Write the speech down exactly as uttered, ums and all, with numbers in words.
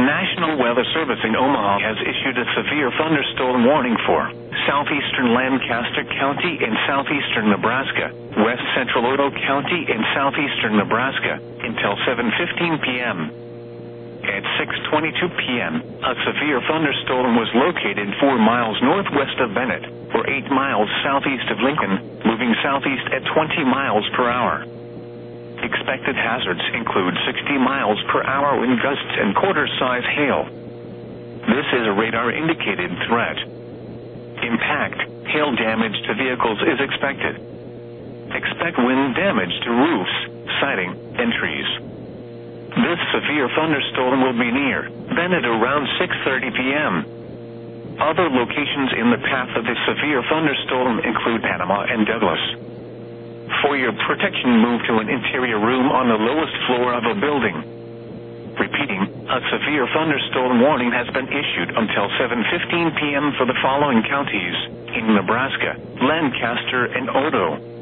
National Weather Service in Omaha has issued a severe thunderstorm warning for southeastern Lancaster County and southeastern Nebraska, west central Otoe County and southeastern Nebraska, until seven fifteen p m At six twenty-two p m, a severe thunderstorm was located four miles northwest of Bennett, or eight miles southeast of Lincoln, moving southeast at twenty miles per hour. Expected hazards include sixty miles per hour wind gusts and quarter-size hail. This is a radar-indicated threat. Impact, hail damage to vehicles is expected. Expect wind damage to roofs, siding, and trees. This severe thunderstorm will be near Bennett around six thirty p m Other locations in the path of the severe thunderstorm include Panama and Douglas. For your protection, move to an interior room on the lowest floor of a building. Repeating, a severe thunderstorm warning has been issued until seven fifteen p m for the following counties in Nebraska: Lancaster and Otoe.